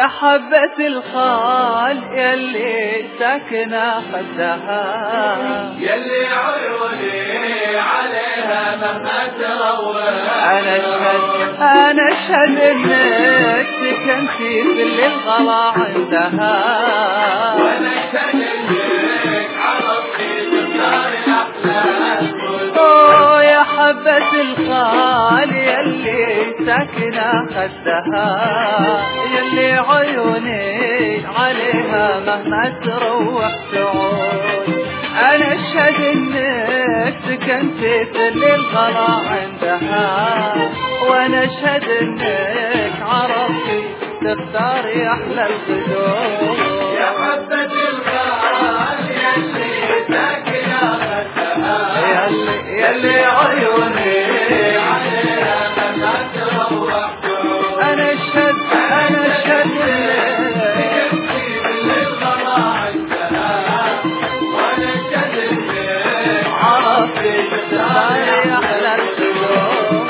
يا حبة الخال يلي ساكنة خدها، يلي عيوني عليها مهما تروى. أنا أشهد إنك سكنتي في اللي الغلا عندها، وأنا أشهد إنك عرفتي تختاري أحلى الخدود. يا حبة الخال يلي ساكنة خدها، يلي عيوني عليها مهما تروح تعود. أنا أشهد إنك سكنتي في اللي الغلا عندها، وأنا أشهد إنك عرفتي تختاري أحلى الخدود. يا حبة الخال يلي ساكنة خدها، يلي عيوني عليها مهما تروح تعود. أنا أشهد سكنتي باللي الغلا عندها، وأنا أشهد إنك عرفتي تختاري أحلى الخدود.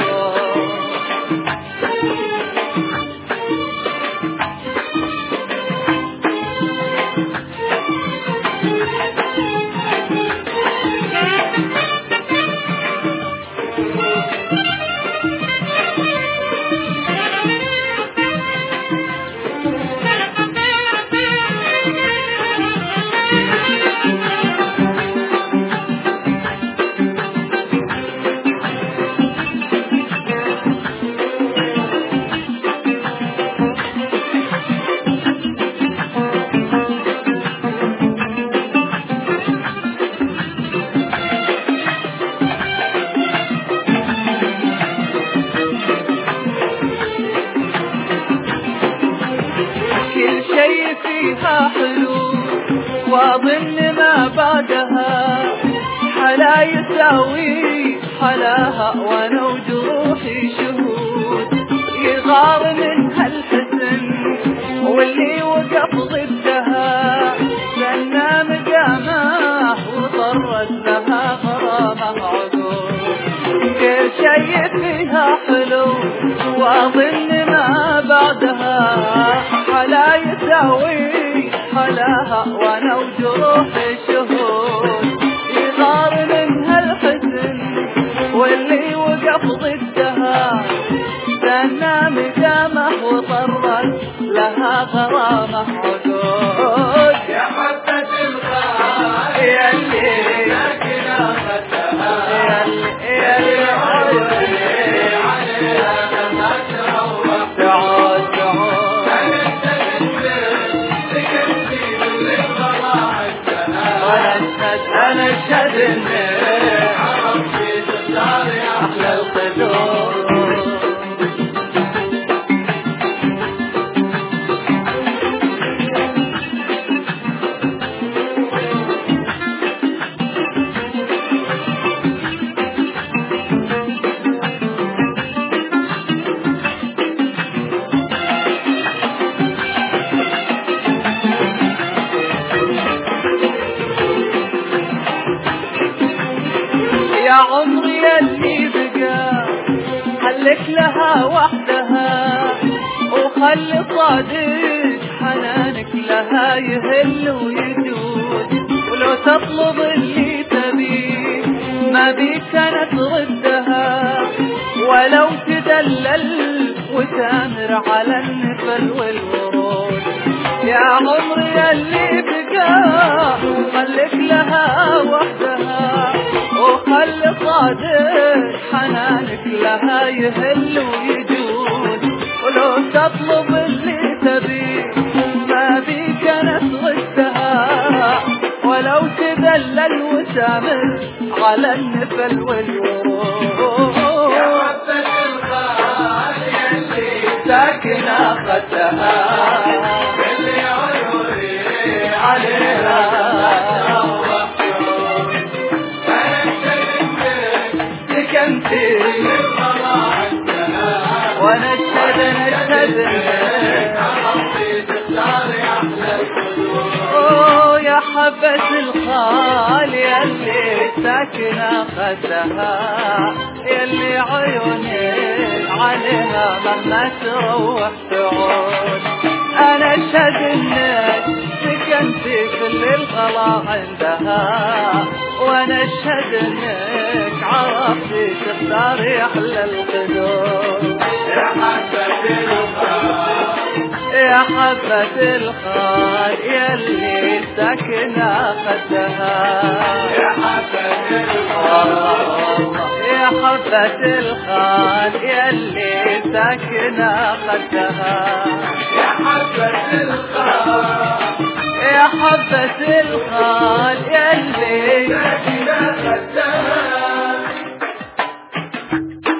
كل شيء فيها حلو واظن ما بعدها حلا يساوي حلاها، وانا وجروحي شهود يغار من هالحزن واللي وقف ضدها سنى مقامه وطرت لها غرامه عقود. كل شيء فيها حلو واظن ما بعدها حلا يساوي حلاها، وانا وجروحي شهود يغار من هالحزن واللي وقف ضدها سنى مقامه وطرت لها غرامه عقود. يا حبة الخال يلي ساكنة خدها، يلي عيوني عليها مهما تروح تعود أنا أشهد إنك سكنتي باللي الغلا عندها، أنا أشهد إنك عرفتي تختاري أحلى الخدود. يا عمري اللي بقى خليك لها وحدها، وخلي صادق حنانك لها يهل ويدود. ولو تطلب اللي تبيه ما بيك انا تردها، ولو تدلل وتامر على النفل والورود. يا عمري اللي بقى خليك لها وحدها، وخلي صادق حنانك لها يهل ويجود. ولو تطلب اللي تبيه ما بيك انا تردها، ولو تذلل وتامر على النفل والورود. يا حبة الخال يلي ساكنة خدها، يلي عيوني عليها تروح تعود. أنا أشهد إنك سكنتي الغلا عندها، وانا أشهد إنك عرفتي تختاري أحلى الخدود. يا حبة الخال يلي ساكنة خدها، يلي عيوني عليها مهما تروح تعود. وانا اشهد انك سكنتي كل الغلا عندها، وانا اشهد انك عرفتي تختاري احلى القدوم. يا حبة الخال يا حبة الخال يلي ساكنة خدها، يا حبة الله الخال يا حبة الخال يلي ساكنة خدها، يا حبة الخال يا حبة الخال يلي ساكنة خدها.